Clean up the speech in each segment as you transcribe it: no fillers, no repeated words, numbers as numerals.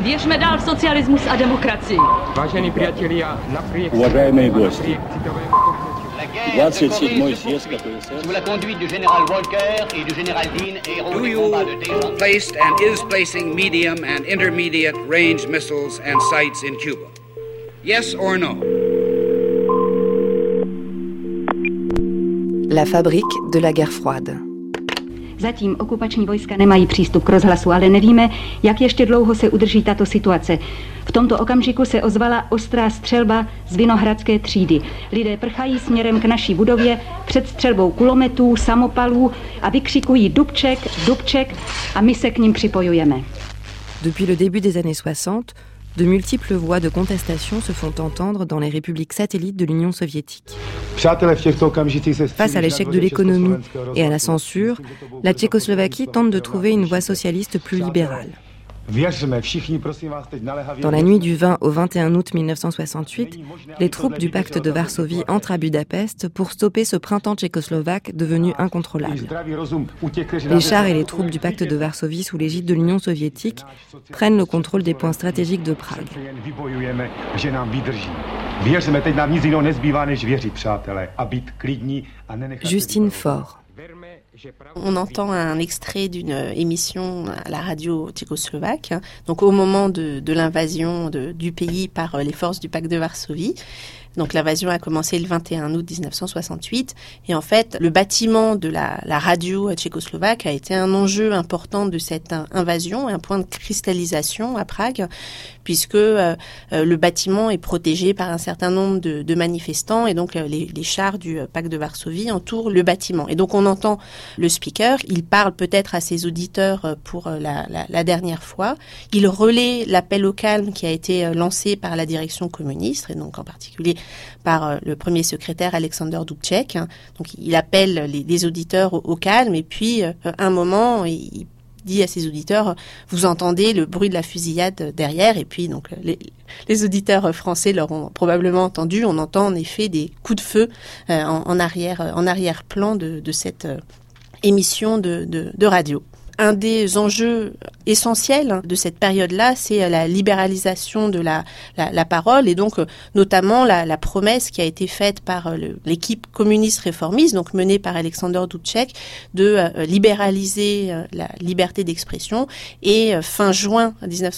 Věřme dál v socialismus a demokracii. Vážení priatelia, Уважаемые гости, 27-й съезд КПСС sous la conduite du général Walker et du général Dean est Do revenu you combat de Téhéran. placed and is placing medium and intermediate range missiles and sights in Cuba? Yes or no? La fabrique de la guerre froide. Zatím okupační vojska nemají přístup k rozhlasu, ale nevíme, jak ještě dlouho se udrží tato situace. V tomto okamžiku se ozvala ostrá střelba z Vinohradské třídy. Lidé prchají směrem k naší budově před střelbou kulometů, samopalů a vykřikují Dubček, Dubček a my se k ním připojujeme. Depuis le début des années 60, de multiples voix de contestation se font entendre dans les républiques satellites de l'Union soviétique. Face à l'échec de l'économie et à la censure, la Tchécoslovaquie tente de trouver une voie socialiste plus libérale. Dans la nuit du 20 au 21 août 1968, les troupes du pacte de Varsovie entrent à Budapest pour stopper ce printemps tchécoslovaque devenu incontrôlable. Les chars et les troupes du pacte de Varsovie sous l'égide de l'Union soviétique prennent le contrôle des points stratégiques de Prague. Justine Faure. On entend un extrait d'une émission à la radio tchécoslovaque, donc au moment de l'invasion du pays par les forces du pacte de Varsovie. Donc l'invasion a commencé le 21 août 1968 et en fait le bâtiment de la radio tchécoslovaque a été un enjeu important de cette invasion et un point de cristallisation à Prague puisque le bâtiment est protégé par un certain nombre de manifestants et donc les chars du pacte de Varsovie entourent le bâtiment. Et donc on entend le speaker, il parle peut-être à ses auditeurs pour la dernière fois, il relaie l'appel au calme qui a été lancé par la direction communiste et donc en particulier par le premier secrétaire Alexander Dubček. Donc il appelle les auditeurs au calme et puis à un moment il dit à ses auditeurs vous entendez le bruit de la fusillade derrière et puis donc les auditeurs français l'auront probablement entendu. On entend en effet des coups de feu en arrière-plan de cette émission de radio. Un des enjeux essentiels de cette période-là, c'est la libéralisation de la parole et donc notamment la promesse qui a été faite par l'équipe communiste réformiste, donc menée par Alexander Dubček, de libéraliser la liberté d'expression. Et fin juin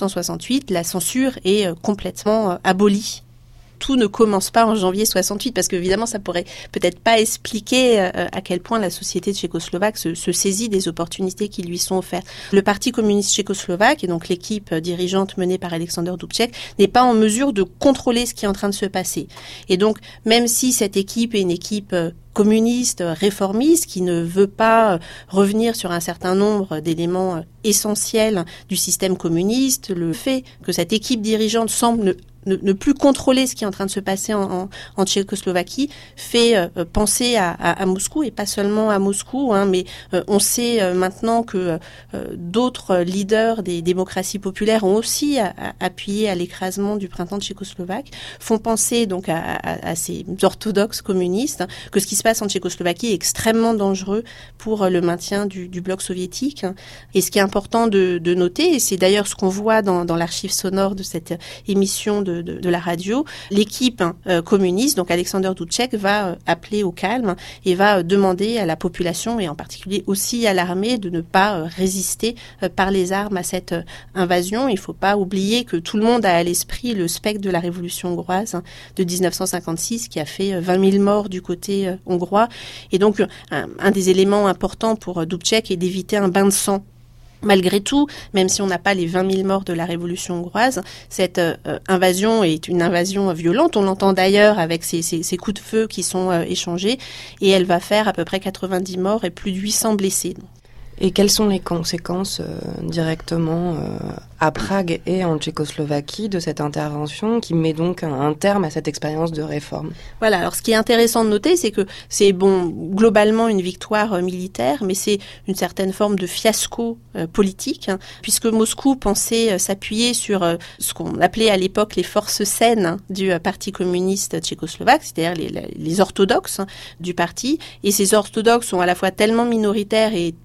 1968, la censure est complètement abolie. Tout ne commence pas en janvier 68 parce qu'évidemment ça pourrait peut-être pas expliquer à quel point la société tchécoslovaque se saisit des opportunités qui lui sont offertes. Le Parti communiste tchécoslovaque et donc l'équipe dirigeante menée par Alexander Dubček n'est pas en mesure de contrôler ce qui est en train de se passer. Et donc même si cette équipe est une équipe communiste, réformiste, qui ne veut pas revenir sur un certain nombre d'éléments essentiels du système communiste, le fait que cette équipe dirigeante semble ne plus contrôler ce qui est en train de se passer en Tchécoslovaquie fait penser à Moscou et pas seulement à Moscou, mais on sait maintenant que d'autres leaders des démocraties populaires ont aussi appuyé à l'écrasement du printemps tchécoslovaque, font penser donc à ces orthodoxes communistes que ce qui se passe en Tchécoslovaquie est extrêmement dangereux pour le maintien du bloc soviétique. Et ce qui est important de noter, et c'est d'ailleurs ce qu'on voit dans l'archive sonore de cette émission de la radio, l'équipe communiste, donc Alexander Dubček, va appeler au calme et va demander à la population et en particulier aussi à l'armée de ne pas résister par les armes à cette invasion. Il ne faut pas oublier que tout le monde a à l'esprit le spectre de la révolution hongroise de 1956 qui a fait 20 000 morts du côté hongrois. Et donc un des éléments importants pour Dubček est d'éviter un bain de sang. Malgré tout, même si on n'a pas les 20 000 morts de la révolution hongroise, cette invasion est une invasion violente. On l'entend d'ailleurs avec ces coups de feu qui sont échangés et elle va faire à peu près 90 morts et plus de 800 blessés. Et quelles sont les conséquences directement à Prague et en Tchécoslovaquie de cette intervention qui met donc un terme à cette expérience de réforme? Voilà, alors ce qui est intéressant de noter, c'est que c'est globalement une victoire militaire, mais c'est une certaine forme de fiasco politique, puisque Moscou pensait s'appuyer sur ce qu'on appelait à l'époque les forces saines du Parti communiste tchécoslovaque, c'est-à-dire les orthodoxes du parti, et ces orthodoxes sont à la fois tellement minoritaires et tellement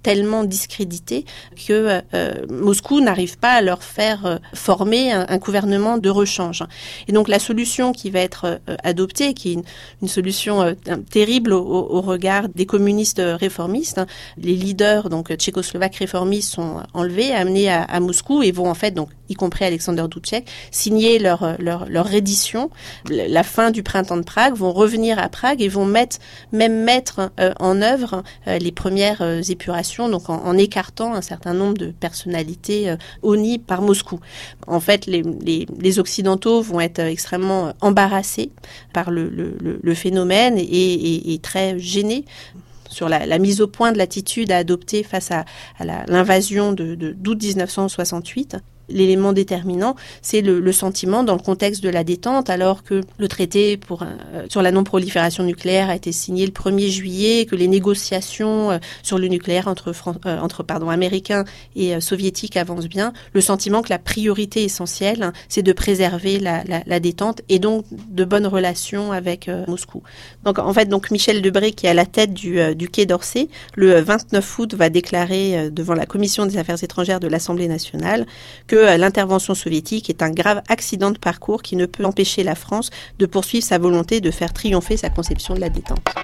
tellement discrédités que Moscou n'arrive pas à leur faire former un gouvernement de rechange. Et donc la solution qui va être adoptée, qui est une solution terrible au regard des communistes réformistes, les leaders donc tchécoslovaques réformistes sont enlevés, amenés à Moscou et vont en fait, donc y compris Alexander Dubček, signer leur reddition, la fin du printemps de Prague, vont revenir à Prague et vont mettre en œuvre les premières épurations, donc en écartant un certain nombre de personnalités honnies par Moscou. En fait, les Occidentaux vont être extrêmement embarrassés par le phénomène et très gênés sur la mise au point de l'attitude à adopter face à l'invasion d'août 1968. L'élément déterminant, c'est le sentiment dans le contexte de la détente, alors que le traité sur la non-prolifération nucléaire a été signé le 1er juillet, que les négociations sur le nucléaire entre Américains et Soviétiques avancent bien, le sentiment que la priorité essentielle, c'est de préserver la détente et donc de bonnes relations avec Moscou. Donc en fait, Michel Debré, qui est à la tête du Quai d'Orsay, le 29 août va déclarer devant la Commission des Affaires étrangères de l'Assemblée nationale que l'intervention soviétique est un grave accident de parcours qui ne peut empêcher la France de poursuivre sa volonté de faire triompher sa conception de la détente.